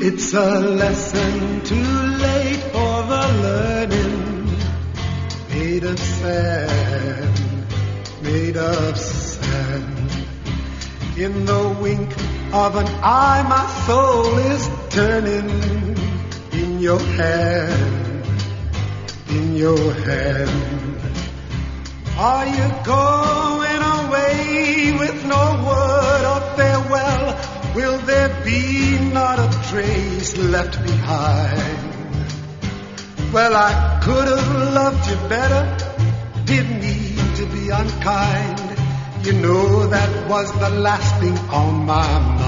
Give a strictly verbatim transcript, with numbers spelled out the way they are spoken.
It's a lesson too late for the learning. Made of sand, made of sand. In the wink of an eye, my soul is turning. In your hand, in your hand. Are you going away with no word of farewell? Will there be not a trace left behind? Well, I could have loved you better, didn't mean to be unkind. You know that was the last thing on my mind.